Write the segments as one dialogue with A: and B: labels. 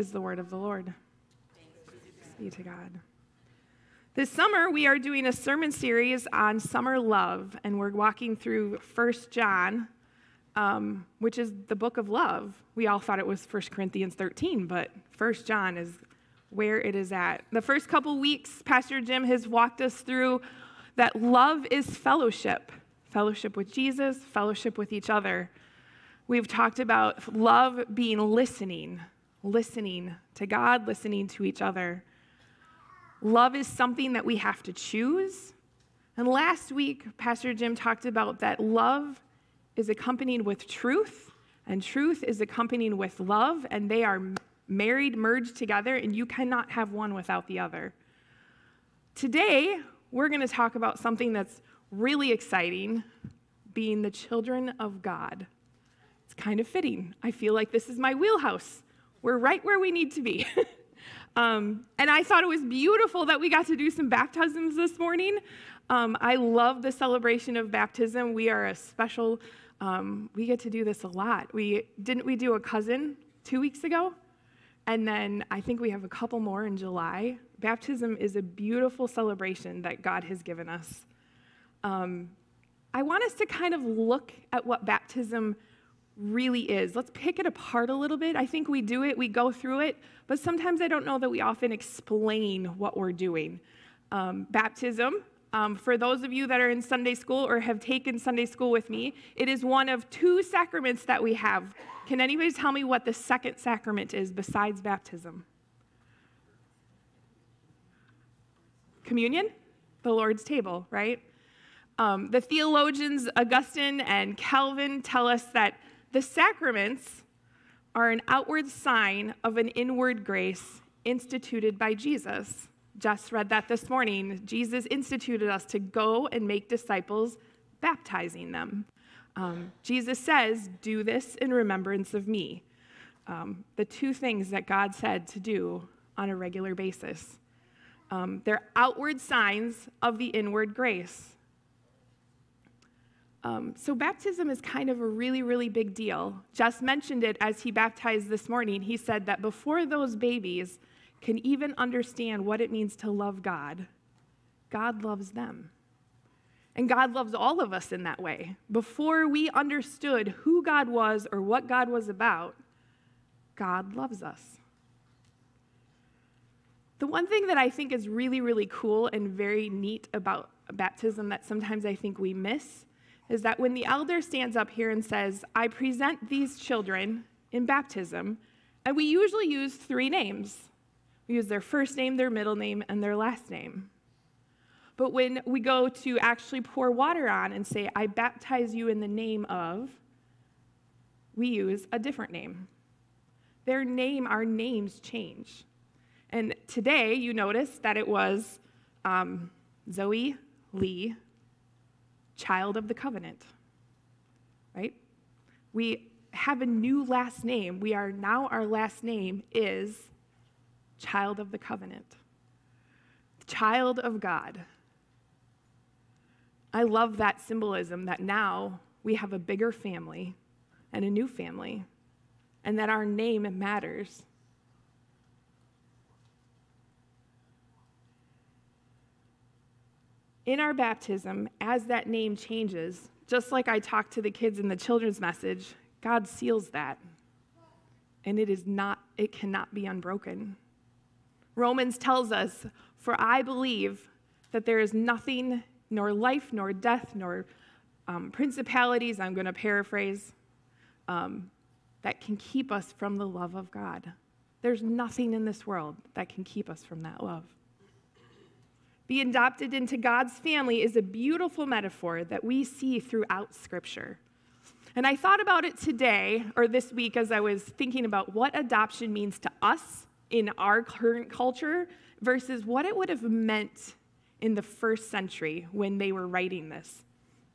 A: is the word of the Lord. Thanks be to God. This summer, we are doing a sermon series on summer love, and we're walking through 1 John, which is the book of love. We all thought it was 1 Corinthians 13, but 1 John is where it is at. The first couple weeks, Pastor Jim has walked us through that love is fellowship. Fellowship with Jesus, fellowship with each other. We've talked about love being listening to God, listening to each other. Love is something that we have to choose. And last week, Pastor Jim talked about that love is accompanied with truth, and truth is accompanied with love, and they are married, merged together, and you cannot have one without the other. Today, we're going to talk about something that's really exciting, being the children of God. It's kind of fitting. I feel like this is my wheelhouse. We're right where we need to be. And I thought it was beautiful that we got to do some baptisms this morning. I love the celebration of baptism. We are a special, we get to do this a lot. Didn't we do a cousin 2 weeks ago? And then I think we have a couple more in July. Baptism is a beautiful celebration that God has given us. I want us to kind of look at what baptism really is. Let's pick it apart a little bit. I think we do it, we go through it, but sometimes I don't know that we often explain what we're doing. Baptism, for those of you that are in Sunday school or have taken Sunday school with me, it is one of two sacraments that we have. Can anybody tell me what the second sacrament is besides baptism? Communion? The Lord's table, right? The theologians Augustine and Calvin tell us that the sacraments are an outward sign of an inward grace instituted by Jesus. Just read that this morning. Jesus instituted us to go and make disciples, baptizing them. Jesus says, do this in remembrance of me. The two things that God said to do on a regular basis. They're outward signs of the inward grace. So baptism is kind of a really, really big deal. Jess mentioned it as he baptized this morning. He said that before those babies can even understand what it means to love God, God loves them. And God loves all of us in that way. Before we understood who God was or what God was about, God loves us. The one thing that I think is really, really cool and very neat about baptism that sometimes I think we miss is that when the elder stands up here and says, I present these children in baptism, and we usually use three names. We use their first name, their middle name, and their last name. But when we go to actually pour water on and say, I baptize you in the name of, we use a different name. Our names change. And today, you notice that it was Zoe Lee, child of the covenant, right? We have a new last name. Our last name is child of the covenant, child of God. I love that symbolism that now we have a bigger family and a new family, and that our name matters. In our baptism, as that name changes, just like I talked to the kids in the children's message, God seals that. And it cannot be unbroken. Romans tells us, for I believe that there is nothing, nor life, nor death, nor principalities, I'm going to paraphrase, that can keep us from the love of God. There's nothing in this world that can keep us from that love. Being adopted into God's family is a beautiful metaphor that we see throughout Scripture. And I thought about it today, or this week, as I was thinking about what adoption means to us in our current culture versus what it would have meant in the first century when they were writing this.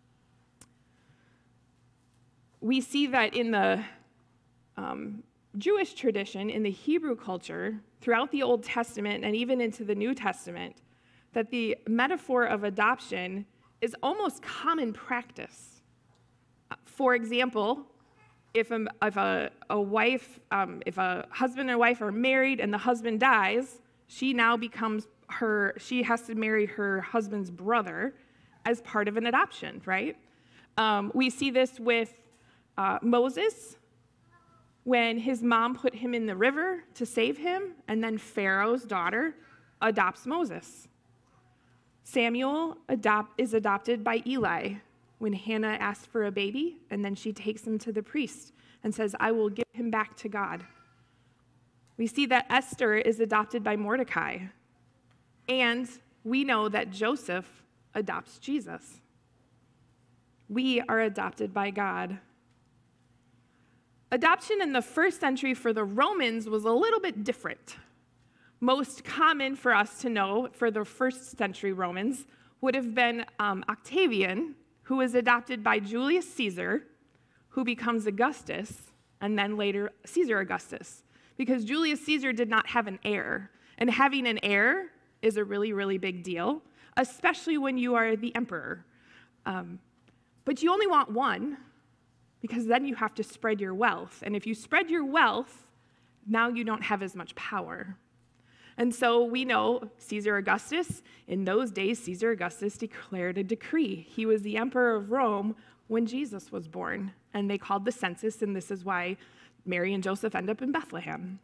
A: We see that in the Jewish tradition, in the Hebrew culture, throughout the Old Testament and even into the New Testament, that the metaphor of adoption is almost common practice. For example, if a husband and wife are married and the husband dies, she has to marry her husband's brother as part of an adoption, right? We see this with Moses, when his mom put him in the river to save him, and then Pharaoh's daughter adopts Moses. Samuel is adopted by Eli when Hannah asks for a baby, and then she takes him to the priest and says, I will give him back to God. We see that Esther is adopted by Mordecai, and we know that Joseph adopts Jesus. We are adopted by God. Adoption in the first century for the Romans was a little bit different. Most common for us to know for the first century Romans would have been Octavian, who was adopted by Julius Caesar, who becomes Augustus, and then later Caesar Augustus, because Julius Caesar did not have an heir, and having an heir is a really, really big deal, especially when you are the emperor. But you only want one, because then you have to spread your wealth. And if you spread your wealth, now you don't have as much power. And so we know Caesar Augustus, in those days, Caesar Augustus declared a decree. He was the emperor of Rome when Jesus was born. And they called the census, and this is why Mary and Joseph end up in Bethlehem.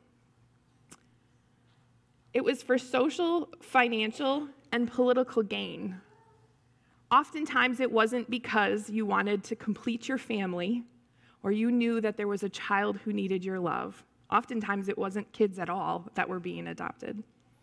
A: It was for social, financial, and political gain. Oftentimes, it wasn't because you wanted to complete your family or you knew that there was a child who needed your love. Oftentimes, it wasn't kids at all that were being adopted.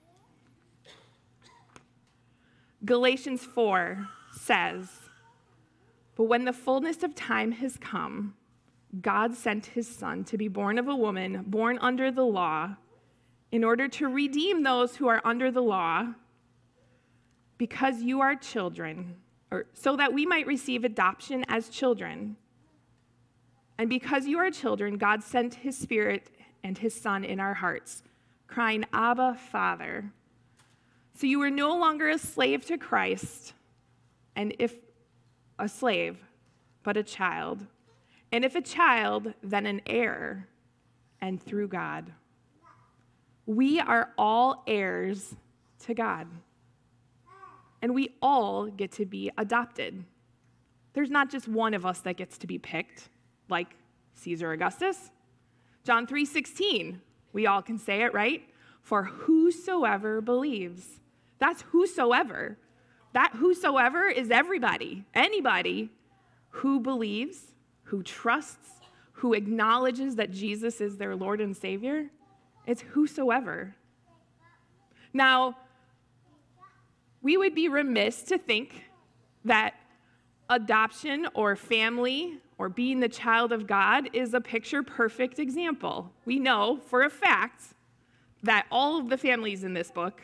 A: Galatians 4 says, "But when the fullness of time has come, God sent his Son to be born of a woman, born under the law, in order to redeem those who are under the law, because you are children, or so that we might receive adoption as children. And because you are children, God sent his Spirit and his Son in our hearts, crying, Abba, Father. So you are no longer a slave to Christ, and if a slave, but a child. And if a child, then an heir, and through God. We are all heirs to God. And we all get to be adopted. There's not just one of us that gets to be picked, like Caesar Augustus. John 3:16, we all can say it, right? For whosoever believes. That's whosoever. That whosoever is everybody, anybody who believes, who trusts, who acknowledges that Jesus is their Lord and Savior. It's whosoever. Now, we would be remiss to think that adoption or family or being the child of God is a picture-perfect example. We know for a fact that all of the families in this book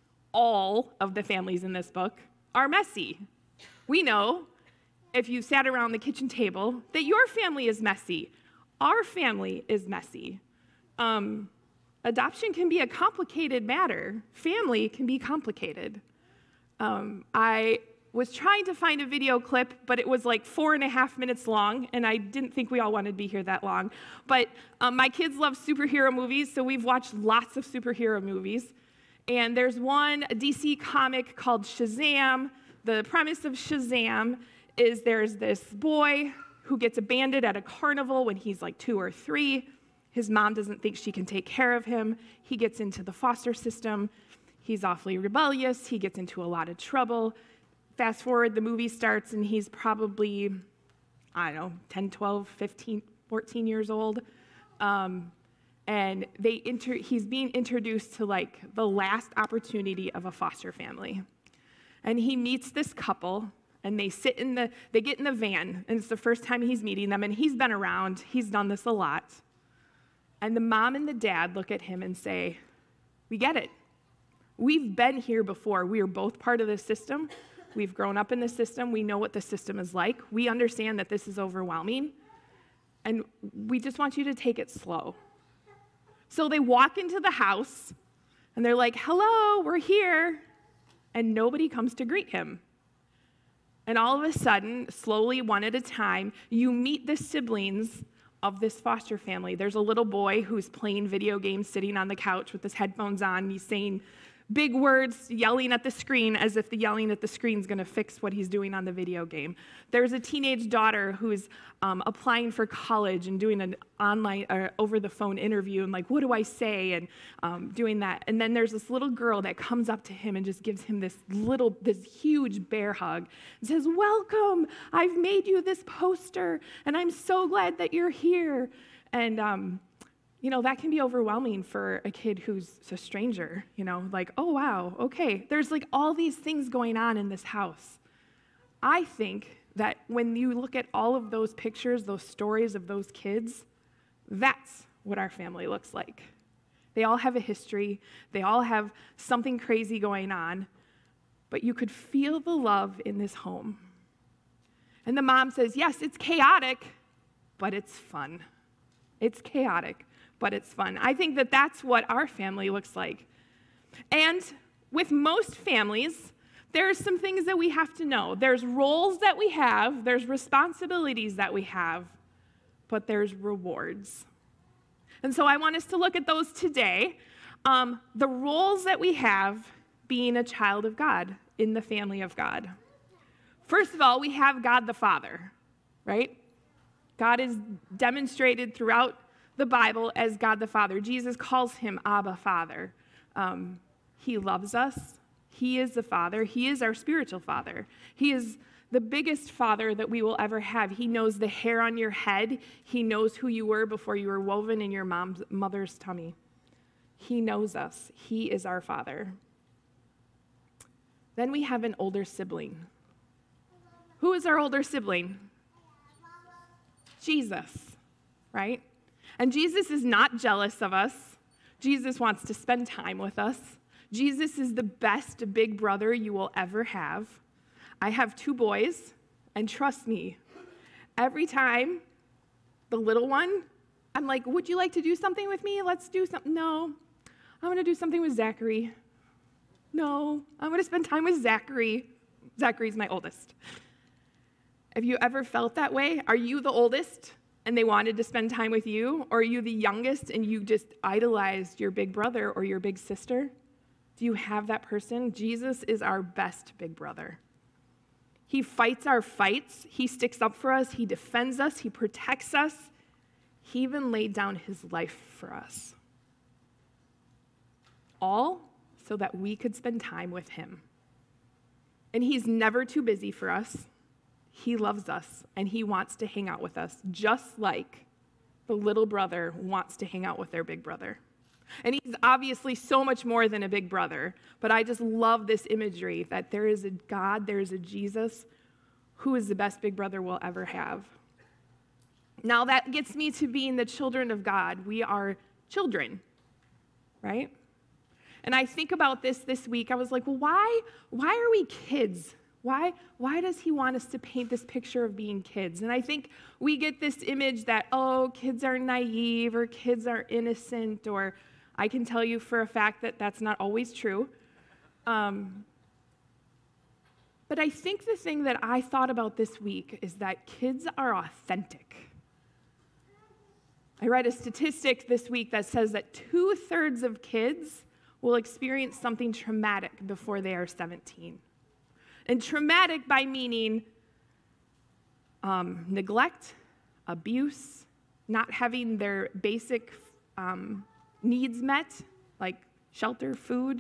A: are messy. We know, if you sat around the kitchen table, that your family is messy. Our family is messy. Adoption can be a complicated matter. Family can be complicated. I was trying to find a video clip, but it was like 4.5 minutes long, and I didn't think we all wanted to be here that long. But my kids love superhero movies, so we've watched lots of superhero movies. And there's one DC comic called Shazam. The premise of Shazam is there's this boy who gets abandoned at a carnival when he's like 2 or 3. His mom doesn't think she can take care of him. He gets into the foster system. He's awfully rebellious. He gets into a lot of trouble. Fast forward, the movie starts, and he's probably, 10, 12, 15, 14 years old. And he's being introduced to like the last opportunity of a foster family. And he meets this couple, and they get in the van, and it's the first time he's meeting them, and he's been around. He's done this a lot. And the mom and the dad look at him and say, we get it. We've been here before. We are both part of this system. We've grown up in the system. We know what the system is like. We understand that this is overwhelming. And we just want you to take it slow. So they walk into the house, and they're like, hello, we're here. And nobody comes to greet him. And all of a sudden, slowly, one at a time, you meet the siblings of this foster family. There's a little boy who's playing video games, sitting on the couch with his headphones on. He's saying big words, yelling at the screen as if the yelling at the screen is going to fix what he's doing on the video game. There's a teenage daughter who's applying for college and doing an online or over-the-phone interview and like, what do I say? And doing that. And then there's this little girl that comes up to him and just gives him this huge bear hug and says, welcome, I've made you this poster, and I'm so glad that you're here. And that can be overwhelming for a kid who's a stranger, like, oh, wow, okay. There's like all these things going on in this house. I think that when you look at all of those pictures, those stories of those kids, that's what our family looks like. They all have a history. They all have something crazy going on, but you could feel the love in this home. And the mom says, yes, it's chaotic, but it's fun. It's chaotic, but it's fun. I think that that's what our family looks like. And with most families, there's some things that we have to know. There's roles that we have, there's responsibilities that we have, but there's rewards. And so I want us to look at those today. The roles that we have being a child of God in the family of God. First of all, we have God the Father, right? God is demonstrated throughout the Bible as God the Father. Jesus calls him Abba, Father. He loves us. He is the Father. He is our spiritual Father. He is the biggest Father that we will ever have. He knows the hair on your head. He knows who you were before you were woven in your mother's tummy. He knows us. He is our Father. Then we have an older sibling. Who is our older sibling? Jesus, right? And Jesus is not jealous of us. Jesus wants to spend time with us. Jesus is the best big brother you will ever have. I have 2 boys, and trust me, every time the little one, I'm like, would you like to do something with me? Let's do something. No, I want to do something with Zachary. No, I want to spend time with Zachary. Zachary's my oldest. Have you ever felt that way? Are you the oldest and they wanted to spend time with you? Or are you the youngest and you just idolized your big brother or your big sister? Do you have that person? Jesus is our best big brother. He fights our fights. He sticks up for us. He defends us. He protects us. He even laid down his life for us. All so that we could spend time with him. And he's never too busy for us. He loves us, and he wants to hang out with us, just like the little brother wants to hang out with their big brother. And he's obviously so much more than a big brother, but I just love this imagery that there is a God, there is a Jesus who is the best big brother we'll ever have. Now that gets me to being the children of God. We are children, right? And I think about this week. I was like, well, why are we kids? Why does he want us to paint this picture of being kids? And I think we get this image that, oh, kids are naive or kids are innocent, or I can tell you for a fact that that's not always true. But I think the thing that I thought about this week is that kids are authentic. I read a statistic this week that says that 2/3 of kids will experience something traumatic before they are 17. And traumatic by meaning neglect, abuse, not having their basic needs met, like shelter, food.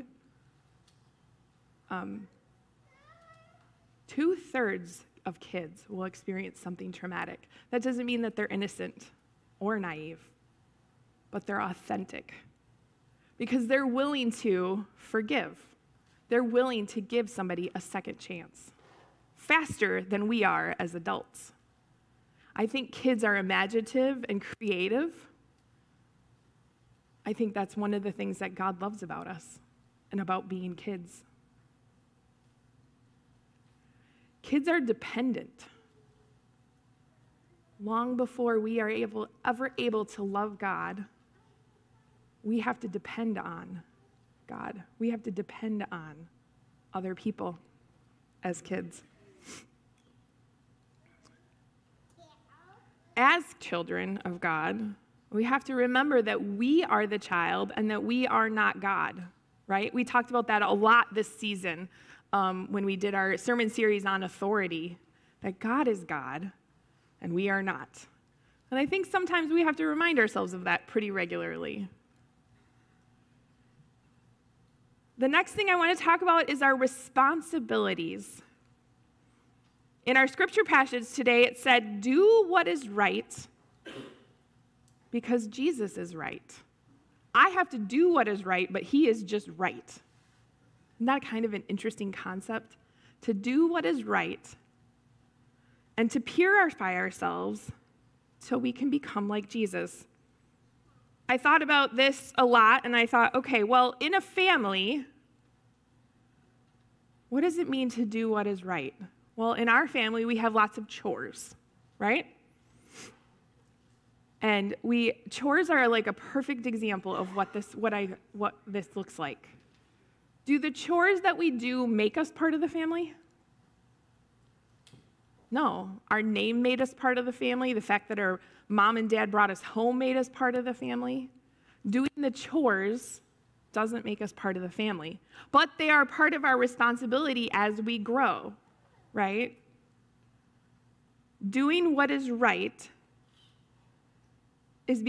A: 2/3 of kids will experience something traumatic. That doesn't mean that they're innocent or naive, but they're authentic because they're willing to forgive. They're willing to give somebody a second chance faster than we are as adults. I think kids are imaginative and creative. I think that's one of the things that God loves about us and about being kids. Kids are dependent. Long before we are ever able to love God, we have to depend on God. We have to depend on other people as kids. as children of God, we have to remember that we are the child and that we are not God, right? We talked about that a lot this season when we did our sermon series on authority, that God is God and we are not. And I think sometimes we have to remind ourselves of that pretty regularly. The next thing I want to talk about is our responsibilities. In our scripture passage today, it said, do what is right because Jesus is right. I have to do what is right, but he is just right. Isn't that kind of an interesting concept? To do what is right and to purify ourselves so we can become like Jesus. I thought about this a lot, and I thought, okay, well, in a family, what does it mean to do what is right? Well, in our family, we have lots of chores, right? And chores are like a perfect example of what this looks like. Do the chores that we do make us part of the family? No. Our name made us part of the family. The fact that our mom and dad brought us home made us part of the family. Doing the chores doesn't make us part of the family, but they are part of our responsibility as we grow, right? Doing what is right is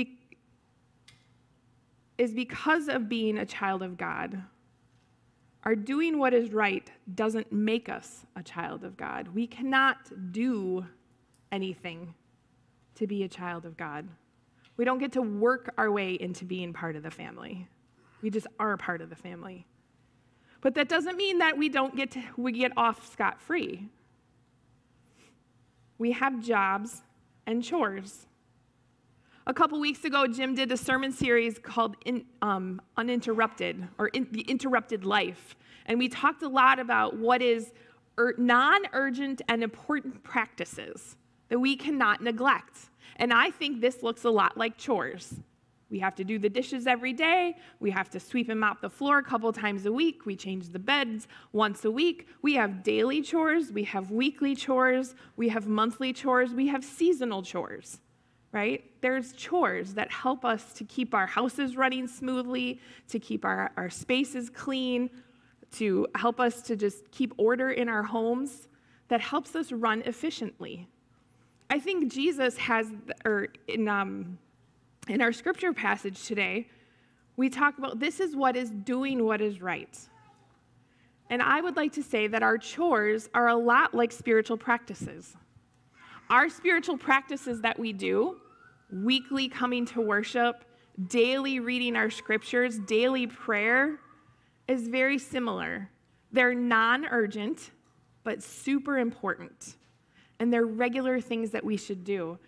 A: because of being a child of God. Our doing what is right doesn't make us a child of God. We cannot do anything to be a child of God. We don't get to work our way into being part of the family. We just are part of the family. But that doesn't mean that we get off scot-free. We have jobs and chores. A couple weeks ago, Jim did a sermon series called Uninterrupted, or The Interrupted Life. And we talked a lot about what is non-urgent and important practices that we cannot neglect. And I think this looks a lot like chores. We have to do the dishes every day. We have to sweep and mop the floor a couple times a week. We change the beds once a week. We have daily chores. We have weekly chores. We have monthly chores. We have seasonal chores, right? There's chores that help us to keep our houses running smoothly, to keep our spaces clean, to help us to just keep order in our homes, that helps us run efficiently. I think Jesus has, in our scripture passage today, we talk about this is what is doing what is right. And I would like to say that our chores are a lot like spiritual practices. Our spiritual practices that we do, weekly coming to worship, daily reading our scriptures, daily prayer, is very similar. They're non-urgent, but super important. And they're regular things that we should do.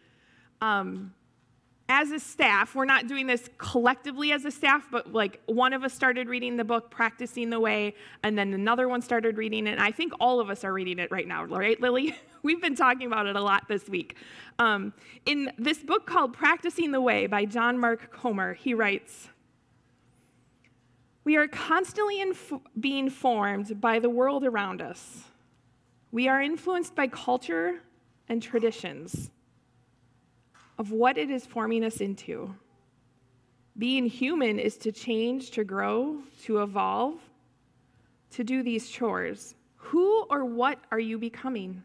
A: As a staff, we're not doing this collectively as a staff, but like one of us started reading the book, Practicing the Way, and then another one started reading it, and I think all of us are reading it right now, right, Lily? We've been talking about it a lot this week. In this book called Practicing the Way by John Mark Comer, he writes, "We are constantly being formed by the world around us. We are influenced by culture and traditions of what it is forming us into. Being human is to change, to grow, to evolve, to do these chores. Who or what are you becoming?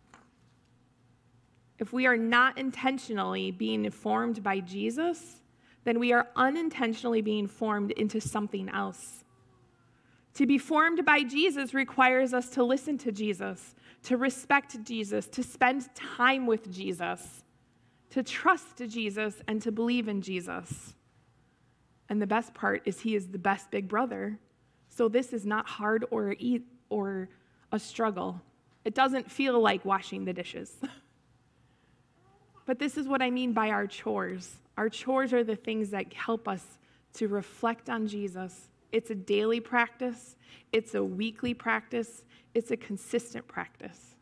A: If we are not intentionally being formed by Jesus, then we are unintentionally being formed into something else. To be formed by Jesus requires us to listen to Jesus, to respect Jesus, to spend time with Jesus, to trust Jesus, and to believe in Jesus. And the best part is he is the best big brother. So this is not hard or a struggle. It doesn't feel like washing the dishes. But this is what I mean by our chores. Our chores are the things that help us to reflect on Jesus. It's a daily practice. It's a weekly practice. It's a consistent practice.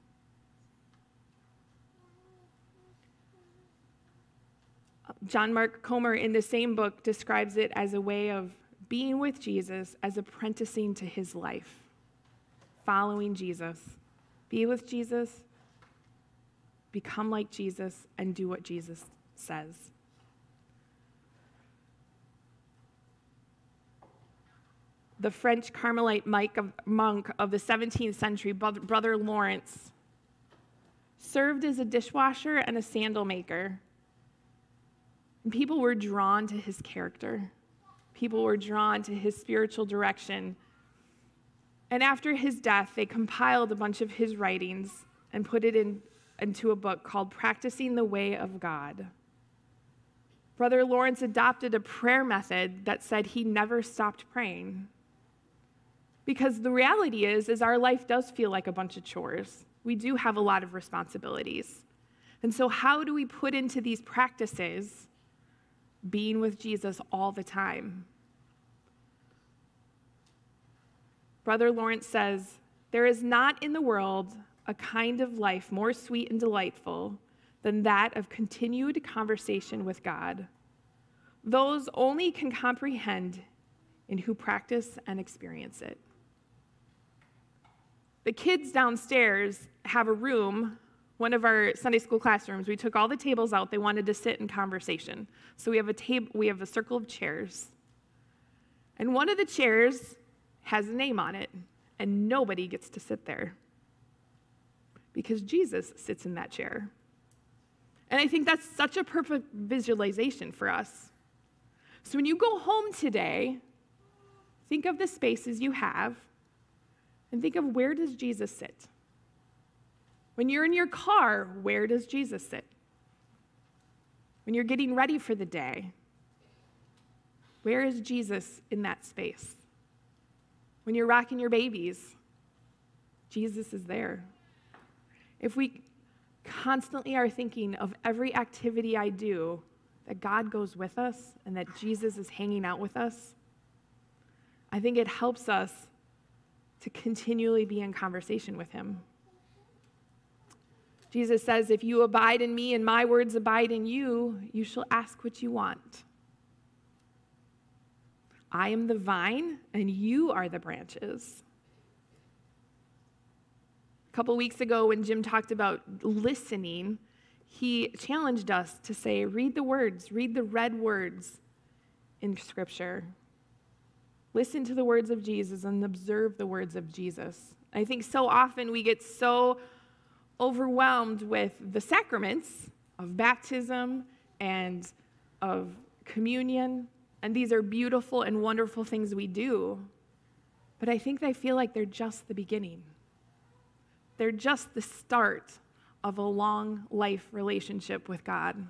A: John Mark Comer in the same book describes it as a way of being with Jesus, as apprenticing to his life, following Jesus. Be with Jesus, become like Jesus, and do what Jesus says. The French Carmelite monk of the 17th century, Brother Lawrence, served as a dishwasher and a sandal maker. And people were drawn to his character. People were drawn to his spiritual direction. And after his death, they compiled a bunch of his writings and put it into a book called Practicing the Way of God. Brother Lawrence adopted a prayer method that said he never stopped praying. Because the reality is our life does feel like a bunch of chores. We do have a lot of responsibilities. And so how do we put into these practices being with Jesus all the time? Brother Lawrence says, "There is not in the world a kind of life more sweet and delightful than that of continued conversation with God. Those only can comprehend in who practice and experience it." The kids downstairs have a room, one of our Sunday school classrooms. We took all the tables out. They wanted to sit in conversation. So we have a circle of chairs. And one of the chairs has a name on it, and nobody gets to sit there because Jesus sits in that chair. And I think that's such a perfect visualization for us. So when you go home today, think of the spaces you have and think of, where does Jesus sit? When you're in your car, where does Jesus sit? When you're getting ready for the day, where is Jesus in that space? When you're rocking your babies, Jesus is there. If we constantly are thinking of every activity I do, that God goes with us and that Jesus is hanging out with us, I think it helps us to continually be in conversation with him. Jesus says, "If you abide in me and my words abide in you, you shall ask what you want. I am the vine and you are the branches." A couple weeks ago when Jim talked about listening, he challenged us to say, read the words, read the red words in Scripture. Listen to the words of Jesus and observe the words of Jesus. I think so often we get so overwhelmed with the sacraments of baptism and of communion, and these are beautiful and wonderful things we do, but I think they feel like they're just the beginning. They're just the start of a long life relationship with God.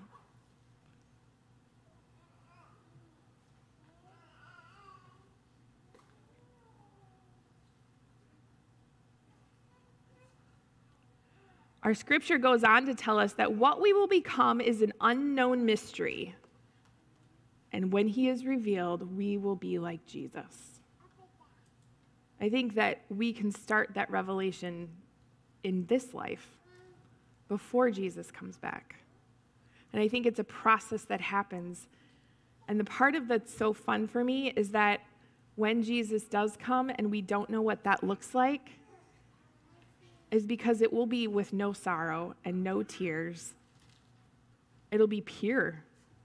A: Our scripture goes on to tell us that what we will become is an unknown mystery. And when he is revealed, we will be like Jesus. I think that we can start that revelation in this life before Jesus comes back. And I think it's a process that happens. And the part of that's so fun for me is that when Jesus does come and we don't know what that looks like, is because it will be with no sorrow and no tears. It'll be pure.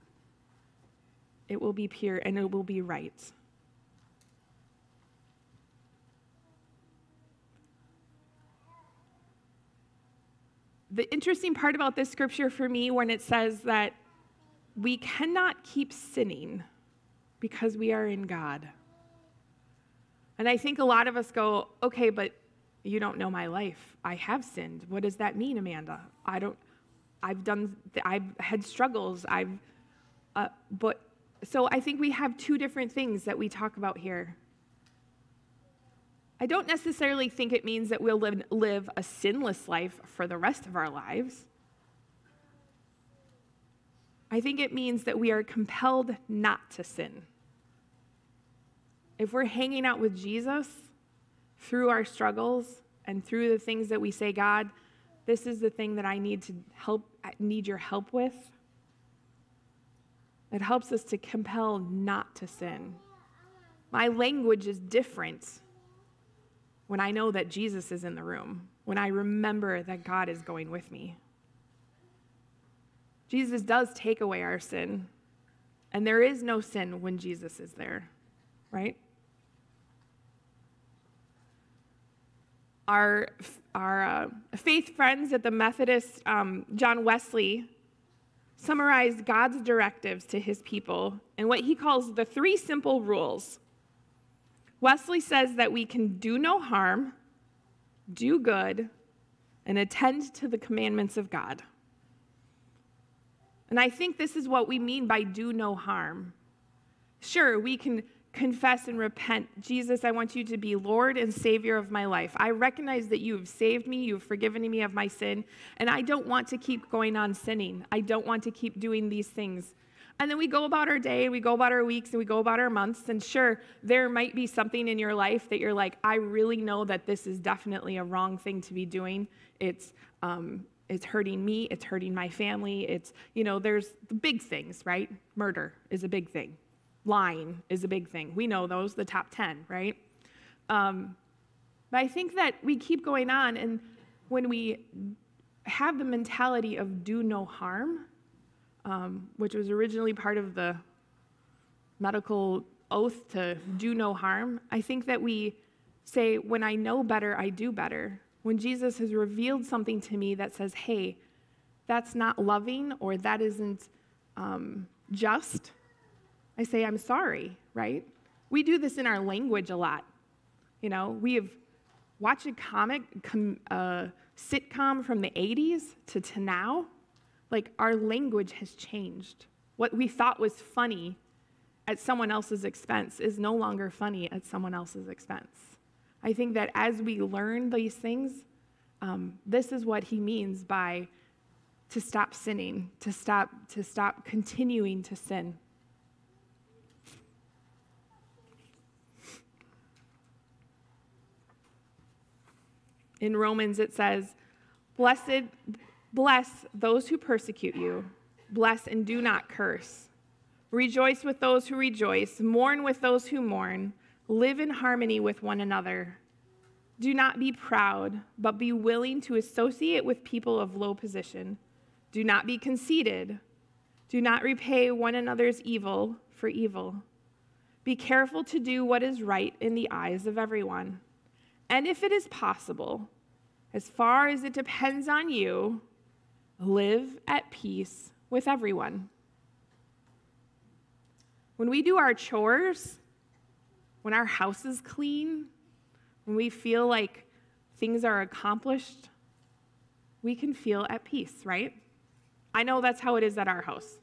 A: It will be pure and it will be right. The interesting part about this scripture for me, when it says that we cannot keep sinning because we are in God. And I think a lot of us go, okay, but you don't know my life. I have sinned. What does that mean, Amanda? I've had struggles. So I think we have two different things that we talk about here. I don't necessarily think it means that we'll live a sinless life for the rest of our lives. I think it means that we are compelled not to sin. If we're hanging out with Jesus through our struggles and through the things that we say, God, this is the thing that I need your help with, it helps us to compel not to sin. My language is different when I know that Jesus is in the room, when I remember that God is going with me. Jesus does take away our sin, and there is no sin when Jesus is there, right? Our faith friends at the Methodist, John Wesley, summarized God's directives to his people in what he calls the 3 simple rules. Wesley says that we can do no harm, do good, and attend to the commandments of God. And I think this is what we mean by do no harm. Sure, we can confess and repent. Jesus, I want you to be Lord and Savior of my life. I recognize that you have saved me, you've forgiven me of my sin, and I don't want to keep going on sinning. I don't want to keep doing these things. And then we go about our day, we go about our weeks, and we go about our months, and sure, there might be something in your life that you're like, I really know that this is definitely a wrong thing to be doing. It's hurting me, it's hurting my family, there's the big things, right? Murder is a big thing. Lying is a big thing. We know those, the top 10, right? But I think that we keep going on, and when we have the mentality of do no harm, which was originally part of the medical oath to do no harm, I think that we say, when I know better, I do better. When Jesus has revealed something to me that says, hey, that's not loving or that isn't just, I say, I'm sorry, right? We do this in our language a lot. We have watched a sitcom from the 80s to now. Like, our language has changed. What we thought was funny at someone else's expense is no longer funny at someone else's expense. I think that as we learn these things, this is what he means by to stop sinning, to stop continuing to sin. In Romans it says, bless those who persecute you, bless and do not curse. Rejoice with those who rejoice, mourn with those who mourn, live in harmony with one another. Do not be proud, but be willing to associate with people of low position. Do not be conceited. Do not repay one another's evil for evil. Be careful to do what is right in the eyes of everyone. And if it is possible, as far as it depends on you, live at peace with everyone. When we do our chores, when our house is clean, when we feel like things are accomplished, we can feel at peace, right? I know that's how it is at our house.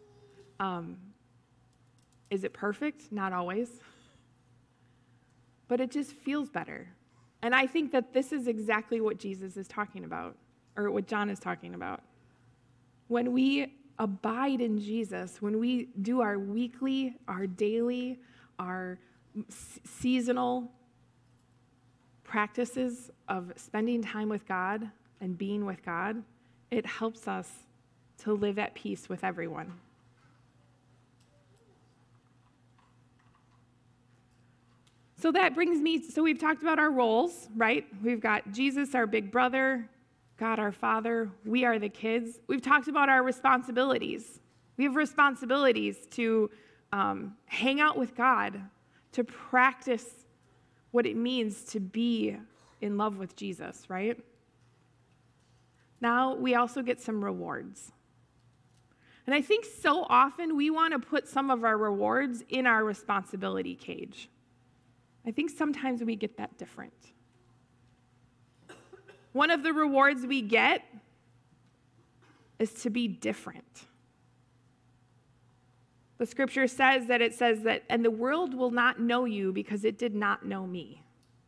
A: Is it perfect? Not always. But it just feels better. And I think that this is exactly what Jesus is talking about, or what John is talking about. When we abide in Jesus, when we do our weekly, our daily, our seasonal practices of spending time with God and being with God, it helps us to live at peace with everyone. So that brings me, so we've talked about our roles, right? We've got Jesus, our big brother, God, our Father. We are the kids. We've talked about our responsibilities. We have responsibilities to hang out with God, to practice what it means to be in love with Jesus, right? Now we also get some rewards. And I think so often we want to put some of our rewards in our responsibility cage. I think sometimes we get that different. One of the rewards we get is to be different. The scripture says that, and the world will not know you because it did not know me.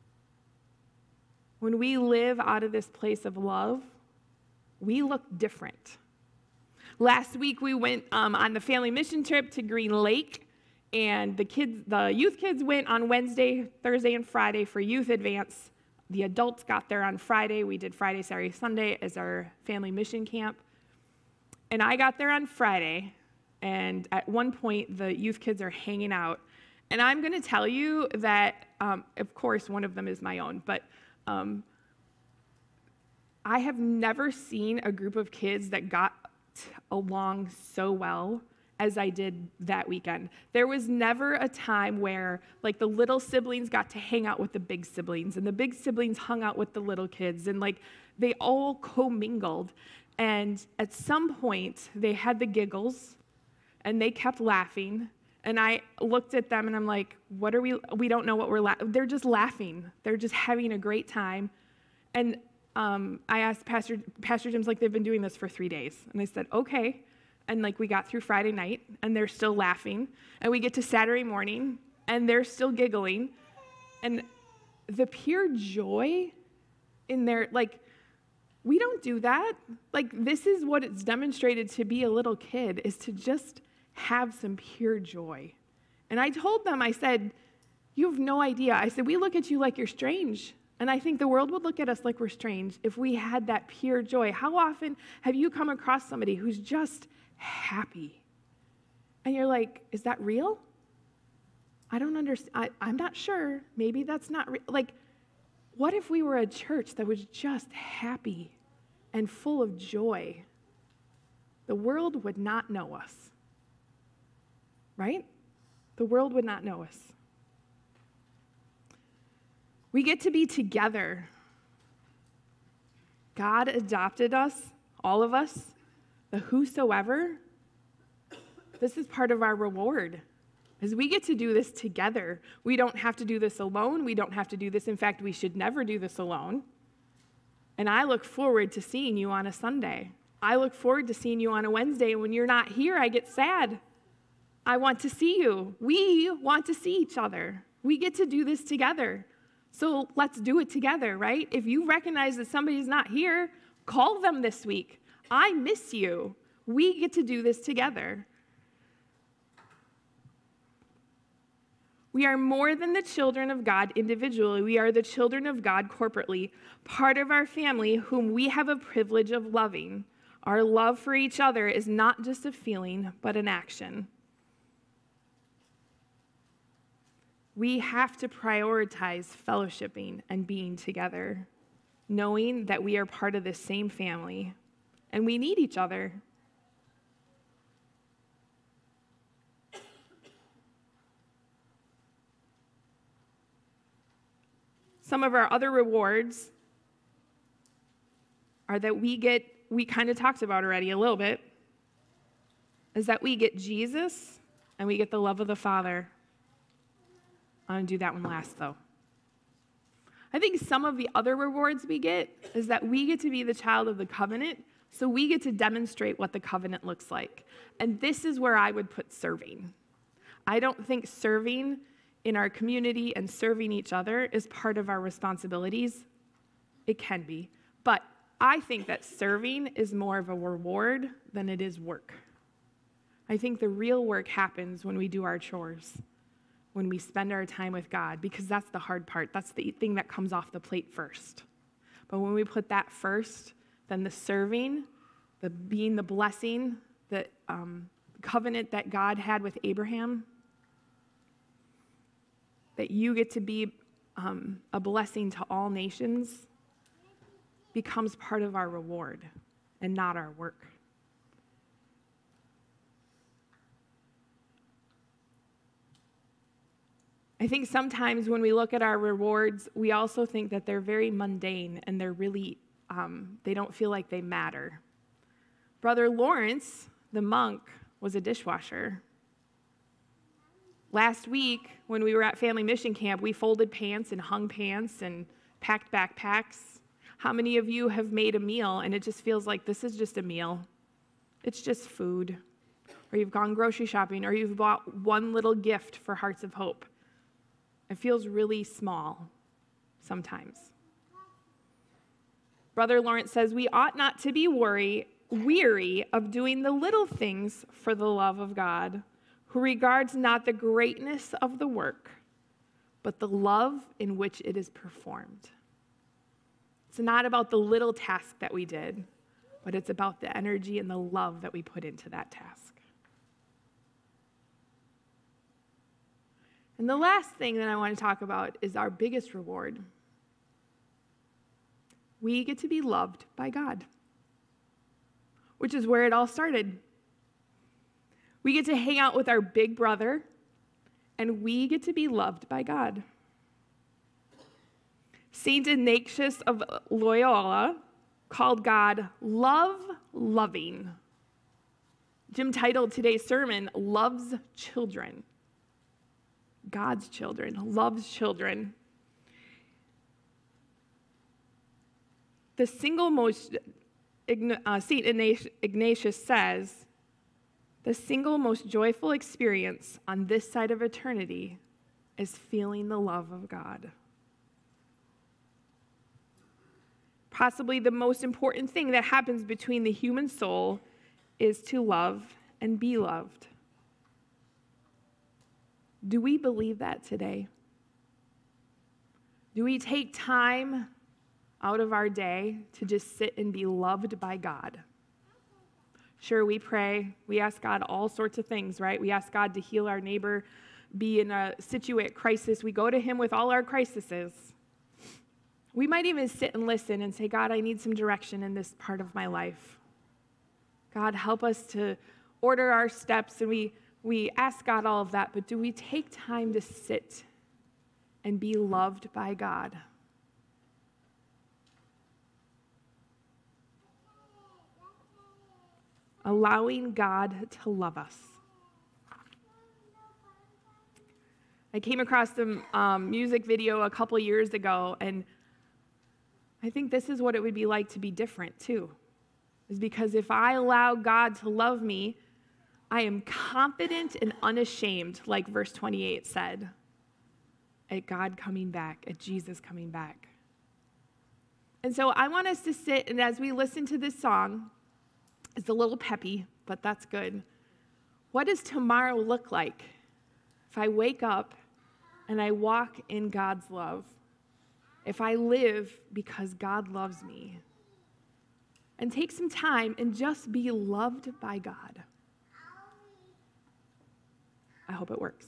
A: When we live out of this place of love, we look different. Last week we went on the family mission trip to Green Lake. And the youth kids went on Wednesday, Thursday, and Friday for youth advance. The adults got there on Friday. We did Friday, Saturday, Sunday as our family mission camp. And I got there on Friday, and at one point, the youth kids are hanging out. And I'm going to tell you that, of course, one of them is my own, but I have never seen a group of kids that got along so well as I did that weekend. There was never a time where like the little siblings got to hang out with the big siblings and the big siblings hung out with the little kids and like they all commingled. And at some point they had the giggles and they kept laughing. And I looked at them and I'm like, we don't know what they're just laughing. They're just having a great time. And I asked Pastor Jim's like, they've been doing this for 3 days. And they said, okay. And like we got through Friday night and they're still laughing. And we get to Saturday morning and they're still giggling. And the pure joy in their, like, we don't do that. Like, this is what it's demonstrated to be a little kid, is to just have some pure joy. And I told them, I said, you have no idea. I said, we look at you like you're strange. And I think the world would look at us like we're strange if we had that pure joy. How often have you come across somebody who's just happy? And you're like, is that real? I don't understand. I'm not sure. Maybe that's not real. Like, what if we were a church that was just happy and full of joy? The world would not know us. Right? The world would not know us. We get to be together. God adopted us, all of us, the whosoever. This is part of our reward, is we get to do this together. We don't have to do this alone. We don't have to do this. In fact, we should never do this alone. And I look forward to seeing you on a Sunday. I look forward to seeing you on a Wednesday. And when you're not here, I get sad. I want to see you. We want to see each other. We get to do this together. So let's do it together, right? If you recognize that somebody's not here, call them this week. I miss you. We get to do this together. We are more than the children of God individually. We are the children of God corporately, part of our family whom we have a privilege of loving. Our love for each other is not just a feeling, but an action. We have to prioritize fellowshipping and being together, knowing that we are part of the same family and we need each other. Some of our other rewards are that we kind of talked about already a little bit, is that we get Jesus and we get the love of the Father. I'm going to do that one last, though. I think some of the other rewards we get is that we get to be the child of the covenant, so we get to demonstrate what the covenant looks like. And this is where I would put serving. I don't think serving in our community and serving each other is part of our responsibilities. It can be. But I think that serving is more of a reward than it is work. I think the real work happens when we do our chores, when we spend our time with God, because that's the hard part. That's the thing that comes off the plate first. But when we put that first, then the serving, the being the blessing, the covenant that God had with Abraham, that you get to be a blessing to all nations, becomes part of our reward and not our work. I think sometimes when we look at our rewards, we also think that they're very mundane and they're really, they don't feel like they matter. Brother Lawrence, the monk, was a dishwasher. Last week, when we were at Family Mission Camp, we folded pants and hung pants and packed backpacks. How many of you have made a meal and it just feels like this is just a meal? It's just food. Or you've gone grocery shopping, or you've bought one little gift for Hearts of Hope. It feels really small sometimes. Brother Lawrence says, we ought not to be weary of doing the little things for the love of God, who regards not the greatness of the work, but the love in which it is performed. It's not about the little task that we did, but it's about the energy and the love that we put into that task. And the last thing that I want to talk about is our biggest reward. We get to be loved by God. which is where it all started. We get to hang out with our big brother, and we get to be loved by God. St. Ignatius of Loyola called God love-loving. Jim titled today's sermon, Loves Children. God's children, loves children. The single most, St. Ignatius says, the single most joyful experience on this side of eternity is feeling the love of God. Possibly the most important thing that happens between the human soul is to love and be loved. Do we believe that today? Do we take time out of our day to just sit and be loved by God? Sure, we pray. We ask God all sorts of things, right? We ask God to heal our neighbor, be in a situate crisis. We go to him with all our crises. We might even sit and listen and say, God, I need some direction in this part of my life. God, help us to order our steps, and we ask God all of that, but do we take time to sit and be loved by God? Allowing God to love us. I came across a music video a couple years ago, and I think this is what it would be like to be different too. Is because if I allow God to love me, I am confident and unashamed, like verse 28 said, at God coming back, at Jesus coming back. And so I want us to sit, and as we listen to this song, it's a little peppy, but that's good. What does tomorrow look like if I wake up and I walk in God's love? If I live because God loves me? And take some time and just be loved by God. I hope it works.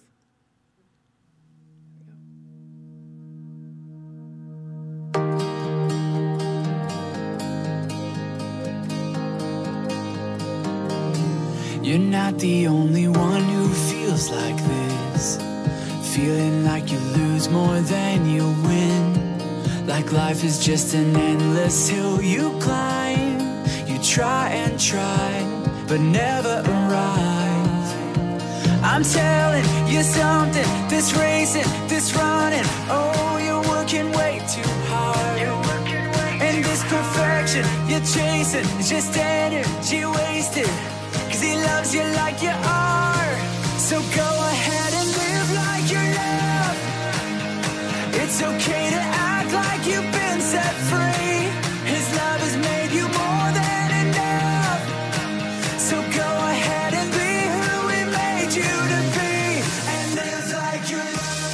B: You're not the only one who feels like this, feeling like you lose more than you win, like life is just an endless hill you climb. You try and try, but never arrive. I'm telling you something, this racing, this running, oh, you're working way too hard. And this perfection you're chasing is just energy wasted, 'cause he loves you like you are. So go ahead and live like you're loved. It's okay to act like you've been set free. His love has made you more than enough. So go ahead and be who he made you to be, and live like you're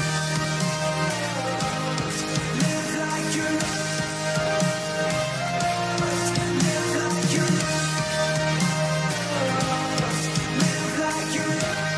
B: loved. Live like you're loved. Live like you're loved. Live like you're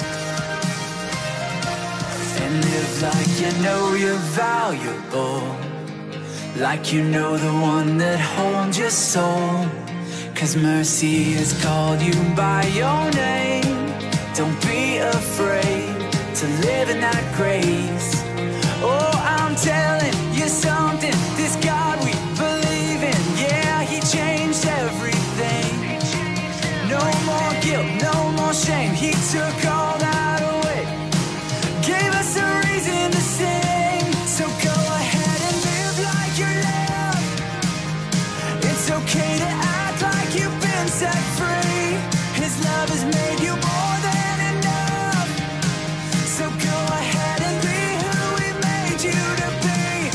B: loved. And live like you know you're valuable, like you know the one that holds your soul. 'Cause mercy has called you by your name. Don't be afraid to live in that grace. Oh, I'm telling you something, this God we believe in, yeah, he changed everything. No more guilt, no more shame, he took all that away, gave us a reason to sing. So go ahead and live like you're loved. It's okay to act like you've been set free. His love has made you more than enough. So go ahead and be who he made you to be,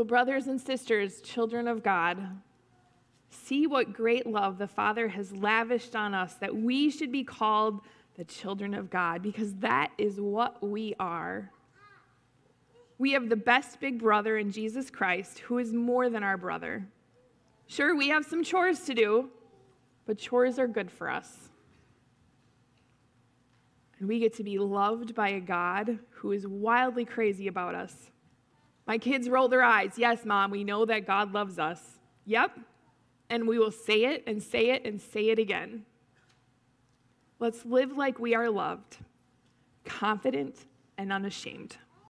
A: brothers and sisters, children of God, see what great love the Father has lavished on us, that we should be called the children of God, because that is what we are. We have the best big brother in Jesus Christ, who is more than our brother. Sure, we have some chores to do, but chores are good for us. And we get to be loved by a God who is wildly crazy about us. My kids roll their eyes. Yes, Mom, we know that God loves us. Yep. And we will say it and say it and say it again. Let's live like we are loved, confident and unashamed.